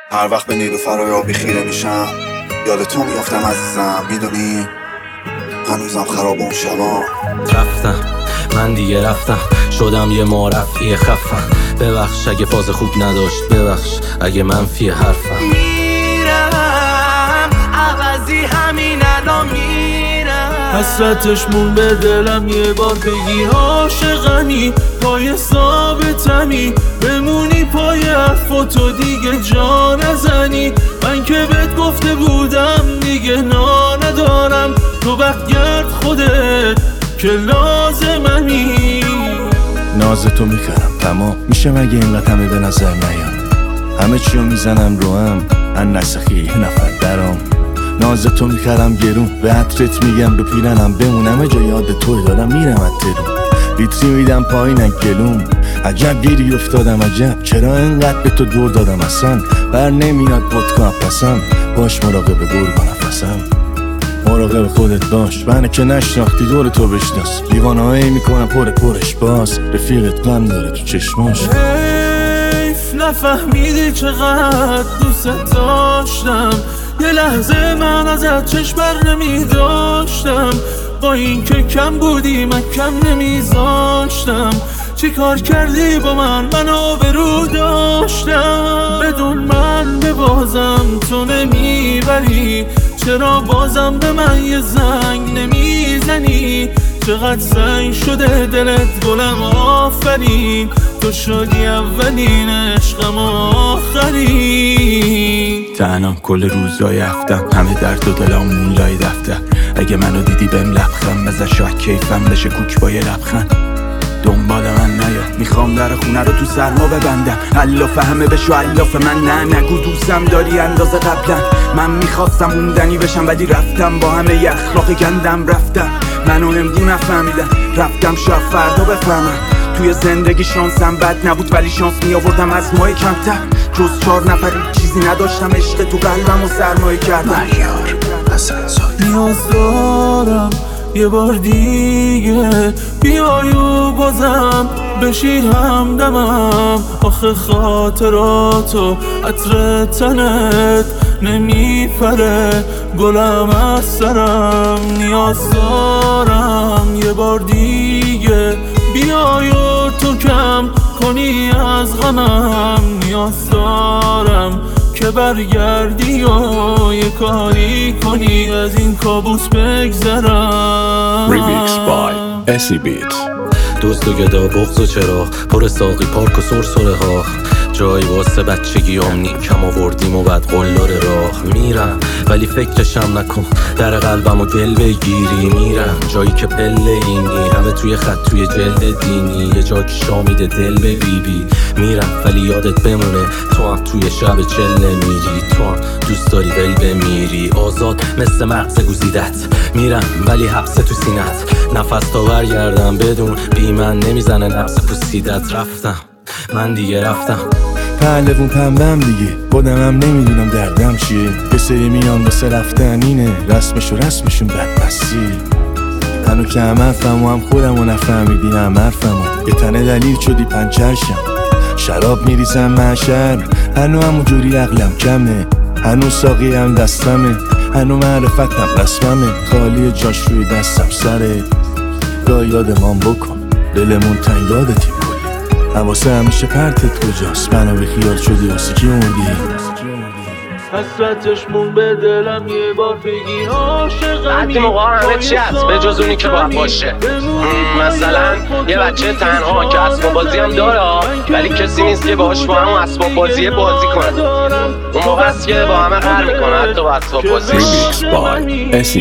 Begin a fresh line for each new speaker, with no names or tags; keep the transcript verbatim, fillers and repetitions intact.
هر وقت به نیلوفرای آبی خیره میشم یاد تو میافتم عزیزم. میدونی هنوزم خراب اون شبا.
رفتم من دیگه رفتم، شدم یه معرفی خفم. ببخش اگه فاز خوب نداشت، ببخش اگه منفی حرفم.
میرم عوضی همین الان میرم.
حسرتش مون به دلم یه بار بگی عاشقمی، پای ثابتمی بمونی پای حرفاتو دیگه جا نزنی. من که بهت گفته بودم دیگه نا ندارم، تو بختگرد خودت که لازممی.
ناز تو میخرم تمام میشه مگه اینقدر همه به نظر نیام. همه چیو میزنم رو هم ان نسخی یه نفر درام. ناز تو میخرم گرون به عطرت میگم رو پیرنم بمونم جا یاد توی دارم میرم اترون. ویتری میدم پایین گلوم، عجب گیری افتادم عجب چرا انقدر به تو دور دادم اصلا. بر نمیاد ودکا پسم، باش مراقب گرگ و نفسم. مراقب خودت باش، منو که نشناختی دور تو بشناس. دیوانه هایی میکنم پر پرش باز، رفیقت غم داره تو چشماش.
حیف نفهمیدی چقدر دوست داشتم، یه لحظه من ازت چشم بر نمی داشتم. با این که کم بودی من کم نمیذاشتم. چی کار کردی با من من آبرو داشتم. بدون من به بازم تو نمیبری، چرا بازم به من یه زنگ نمیزنی. چقدر سنگ شده دلت گلم آفرین، تو شدی اولین عشقم آخرین.
تنها کل روزای هفتم همه درد و دلامون لای دفتر. اگه منو دیدی بهم لبخند بزن شاید کیفم بشه کوک با یه لبخند. دنبال من نیا میخوام در خونه رو تو سرما ببندم. الاف همه بشو الاف من نه نگو دوستم داری اندازه قبلا. من میخواستم موندنی بشم ولی رفتم با همه ی اخلاق گندم. رفتم منو امدی نفهمیدم، رفتم شاید فردا بفهمم. توی زندگی شانسم بد نبود ولی شانس میآوردم از ماه کمتر. جز چار نفر چیزی نداشتم، عشق تو قلبم و سرمایه کردم.
مهیار حسن‌زاده.
نیاز دارم یه بار دیگه بیای و بازم بشی همدمم. آخه خاطراتو عطر تنت نمیپره گلم از سرم. نیاز دارم یه بار دیگه بیای و تو کم کنی از غمم. نیاز دارم که برگردی و یه کاری کنی از این کابوس بگذرم.
Remix by اسی بیت.
دوست و گدا بغض و چراغ پر ساقی پارک و سرسره ها. جایی واسه بچگیام نیم کم آوردیم و بعد قلار راه. میرم ولی فکرشم نکن در قلبم و گل بگیری. میرم جایی که پله اینی همه توی خط توی جلد دینی. یه جا که شامیده دل به بی بی. میرم ولی یادت بمونه تو هم توی شب چل نمیری. تو هم دوست داری ول بمیری آزاد مثل مغز گوزیدت. میرم ولی حبس تو سینت، نفس تا برگردم بدون بی من نمیزنه نفس پوسیدت. رفتم من دیگه رفتم.
پهلوون پنبم دیگه خودمم نمیدونم دردم چیه. یه سری میان واسه رفتن اینه رسمش و رسمشون بدبستی. هنو که هم حرفم و هم خودم و نفهمیدی هم حرفم و یه تنه دلیل شدی پنچرشم. شراب میریزم محشر هنو همون جوری عقلم کمه. هنو ساقی هم دستمه، هنو معرفتم رسممه. خالی جاش روی دستم سره. گاه یادمان بکن دلمون تنگ یادتیم. حواسه همیشه پرتت کجاست، منو به خیال شدی واسه کی موندی.
حسرتش مون به دلم یه بار بگی عاشقمی.
بعدی موقع همه چی هست به جز اونی که باید باشه. مثلا یه بچه تنها که اسباب بازی هم داره ولی کسی نیست که باهاش با همون اسباب بازی بازی کنه. اون موقع است که با همه قهر میکنه حتی با اسباب بازی.
Remix by اسی